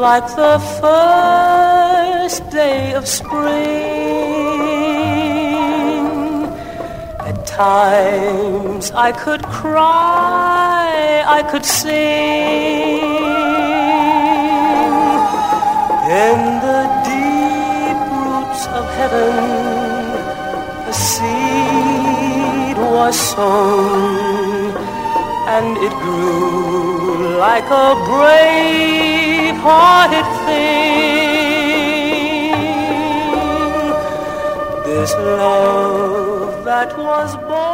like the first day of spring. At times I could cry, I could sing. In the deep roots of heaven, a seed was sown, and it grew like a brave-hearted thing. This love that was born